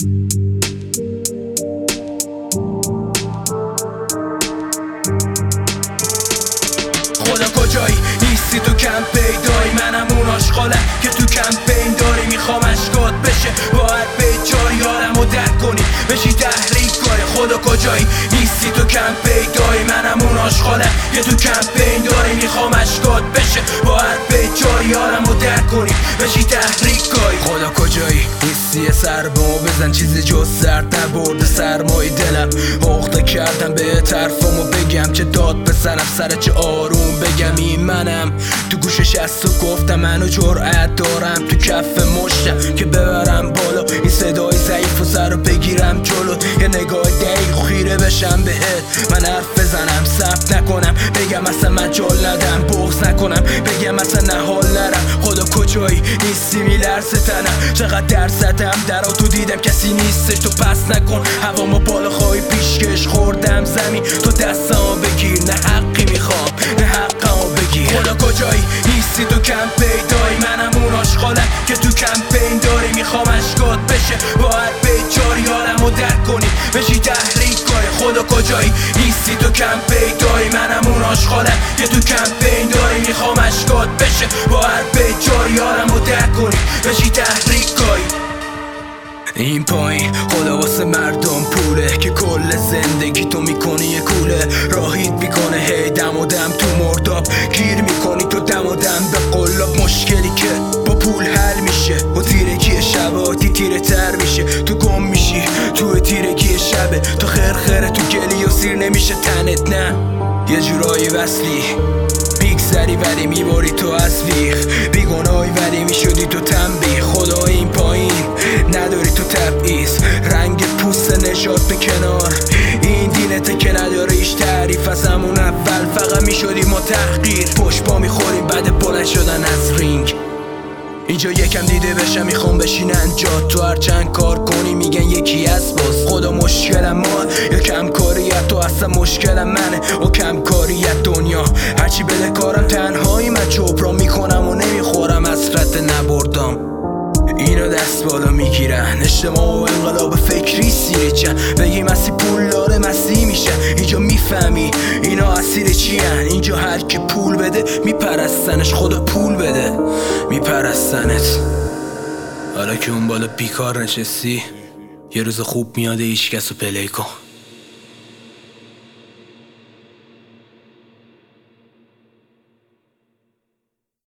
خدا کجایی؟ نیستی تو کم پیدایی، منم اون آشغالم که تو کمپین داری. میخوام اشکات بشه باید به جاری حالمو درک کنی بشی تحریک کاری. خدا کجایی؟ نیستی تو کم پیدایی، منم اون آشغالم که تو کمپین داری. میخوام اشکات بشه باید به جاری حالمو درک کنی بشی تحریک کاری. خدا کجایی؟ نیستی سر بمو بزن چیزی جز سرد نبرده سرمای دلم. عقده کردم به طرفمو بگم چه داد بزنم سر چه آروم بگم. این منم تو گوشش از تو گفتم منو جرأت دارم تو کف مشتم که ببرم بالا این صدای ضعیف و سر رو بگیرم جلو. یه نگاه دقیق خیره بشم بهت، من حرف بزنم ثبت نکنم بگم اصلا مجال ندم بغض نکنم بگم اصلا نه حال نرم. خدا کجایی؟ نیستی میلرزه تنم چقدر درصدم در تو دیدم کسی نیستش تو پس نکن. هوامو بالا خواهی پیشکش خوردم زمین تو دستامو بگیر نه حقی میخوام نه حقمو بگیر. خدا کجایی؟ نیستی تو کم پیدایی، منم اون آشغالم که تو کمپین داری. میخوام اشکات بشه باید به جاری حالمو درک کنی بشی تحریک کاری. خدا کجایی؟ نیستی تو کم پیدایی، منم اون آشغالم که تو کمپین داری. میخوام اشکات بشه باید به جاری حالمو درک کنی بشی تحریک کاری. این پایین خدا واسه مردم پوله که کل زندگی تو میکنی یه کوله. راهید میکنه هی دم و دم تو مرداب گیر میکنی تو دم و دم به قلاب. مشکلی که با پول حل میشه و تیرگی شباتی تیره تر میشه. تو گم میشی تو تیرگی شبه تو خرخره تو گلی و سیر نمیشه تنت نه. یه جورایی وصلی بیگذری ولی میباری تو از ویخ بیگناهی ولی میشدی تو تنبیه. خدا این پایین نداری تو تبعیض رنگ پوست نشاد به کنار. این دینته که نداره هیچ تعریف از همون اول فقط میشدی ما تحقیر. پشت پا میخوریم بعد بلند شدن از رینگ. اینجا یکم دیده بشم میخوام بشینن جات تو هرچند کار کنی میگن یکی از باز. خدا مشکلم ما یا کم کاریت تو اصلا مشکلم منه و کم کاریت دنیا. هرچی بده کارم تنهایی من جبران میکنم و نمیخورم حسرت نبردم. اینا دست بالا میگیرن اجتماع و انقلاب فکری سیره چن بگی مسی پول داره مسی میشه. اینجا میفهمی اینا اسیر چیان. اینجا هر که پول بده میپرستنش خدا پول بده میپرستنت. حالا که اون بالا بیکار نشستی یه روز خوب میاده هیچ کسو پلی کن.